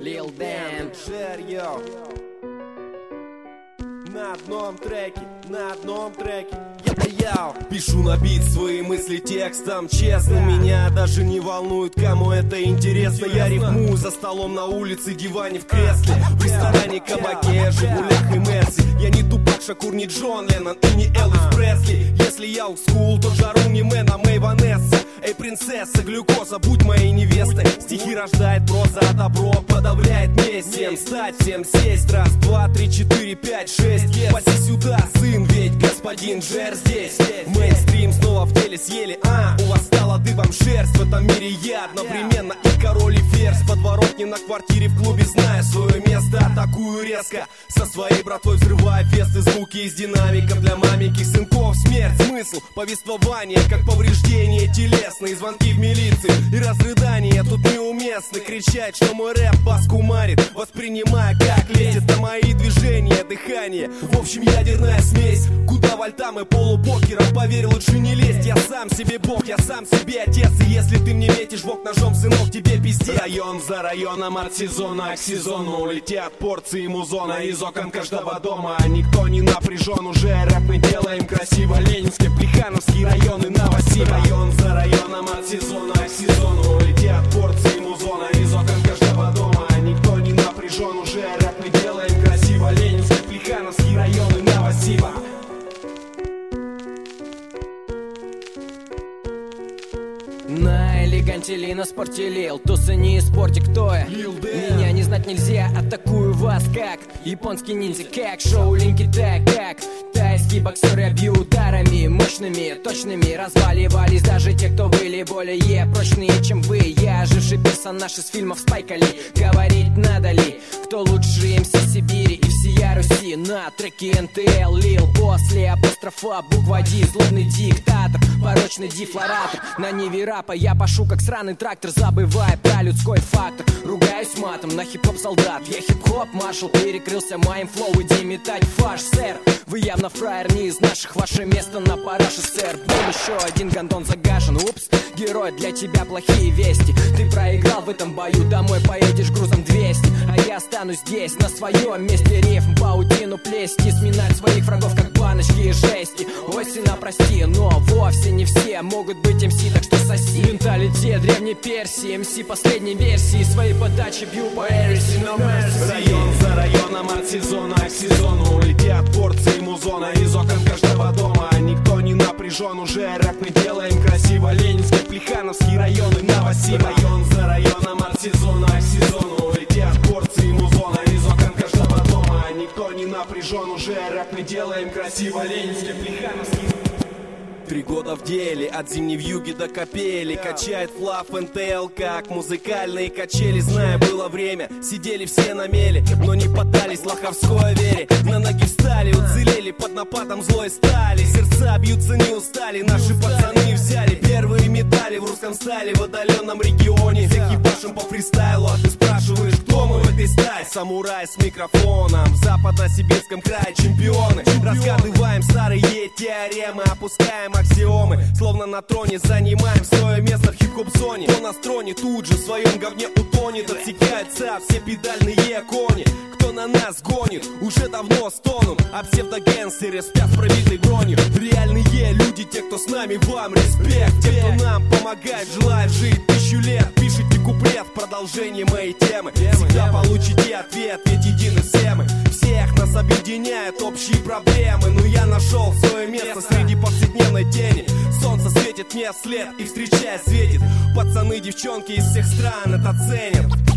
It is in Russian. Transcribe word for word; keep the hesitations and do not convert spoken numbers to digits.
Lil Dan, Джерьо. На одном треке, на одном треке. Я пишу на бит свои мысли текстом честно. Меня даже не волнует, кому это интересно. Я рифмую за столом на улице, диване, в кресле, в ресторане, кабаке, Жигулях и Мерси. Я не Тупак Шакур, не Джон Леннон и не Элвис Пресли. Если я олдскул, то жару не Мэн, а Мэй Ванесса. Эй, принцесса, глюкоза, будь моей невестой. Стихи рождает проза, а добро подавляет месть. Всем встать, всем сесть, раз, два, три, четыре, пять, шесть. Паси сюда, сын, ведь господин Джер здесь. Мейнстрим снова в деле съели, а у вас стала дыбом шерсть. В этом мире я одновременно и король, и ферзь. Подворотни на квартире, в клубе, зная свое место, атакую резко. Со своей братвой взрывая фесты, звуки из динамиков для маменьких сынков. Смерть, смысл, повествование, как повреждение телесные, звонки в милиции и разрыдания тут неуместны. Кричать, что мой рэп вас кумарит, воспринимая как лезет на мои движения, дыхание. В общем, ядерная смесь, куда вольтам и полупокером. Поверь, лучше не лезть, я сам себе бог, я сам себе отец. И если ты мне метишь бок ножом, сынок, тебе пиздец. Район за районом, от сезона к сезону летят порции музона из окон каждого дома. Никто не напряжен, уже рэп мы делаем красиво. Ленинский, Плехановский районы, Новосиб. Район за районом, от сезона к сезону летят порции музона из окон каждого дома. Никто не напряжен, уже рэп мы делаем красиво. Ленинский, Плехановский районы, Новосиба. на элеганте ли, на спорте лил. Тусы не испорти, кто я. Меня не знать нельзя, атакую вас как японский ниндзя, как шоу-линки, так как тайский боксер. Я бью ударами мощными, точными. Разваливались даже те, кто были более прочные, чем вы. Я оживший персонаж из фильмов Спайка Ли. Говорить надо ли, кто лучше эм си Сибири и всея Руси. На треке эн тэ эл лил. После апострофа буква Ди. Злобный диктатор, порочный дефлоратор. На ниве рапа я пашу как сраный трактор, забывая про людской фактор. Ругаюсь матом на хип-хоп солдат. Я хип-хоп маршал, перекрылся моим флоу. Иди метать фаш, сэр. Вы явно фраер не из наших. Ваше место на параше, сэр. Был еще один гондон загашен. Упс, герой, для тебя плохие вести. Ты проиграл в этом бою, домой поедешь грузом двести. А я останусь здесь, на своем месте. Рифм, паутину плести, сминать своих врагов как баночки и жести. Ой, сына, прости, но вовсе не все могут быть эм си, так что соси. Менталитет древней Персии, эм си последней версии. Своей подачи бью по эриси, no mercy. Район за районом, от сезона к сезону летят порции музона из окон каждого дома. Никто не напряжен, уже рэп мы делаем красиво. Ленинский, Плехановский районы, Новосиб. Район за районом, от сезона к сезону летят порции музона из окон каждого дома. Никто не напряжен, уже рэп мы делаем красиво. Ленинский, Плехановский. Три года в деле, от зимней вьюги до капели. Качает флаф эн тэ эл, как музыкальные качели. Зная, было время, сидели все на мели, но не поддались лоховской вере. На ноги встали, уцелели под нападом злой стали. Сердца бьются, не устали, наши пацаны взяли первые медали в русском стайле, в отдаленном регионе. С экипажем по фристайлу, а ты спрашиваешь, кто мы в этой стае? Самурай с микрофоном, в западно-сибирском крае чемпионы. Разгадываем старые теоремы, опускаем аксиомы, словно на троне занимаем свое место в хип-хоп-зоне. Кто на строне, тут же в своем говне утонет. Отсекаются все педальные кони. Кто на нас гонит, уже давно стонут. А псевдогенстеры спят в пробитой бронью. Реальные люди, те, кто с нами, вам респект. Те, кто нам помогает, желает жить тысячу лет. Пишите куплет в продолжении моей темы. Всегда получите ответ, ведь едины все мы. Всех нас объединяют общие проблемы. Но я нашел свое место среди повседневной тени. Солнце светит мне вслед и встречая светит. Пацаны, девчонки из всех стран это ценят.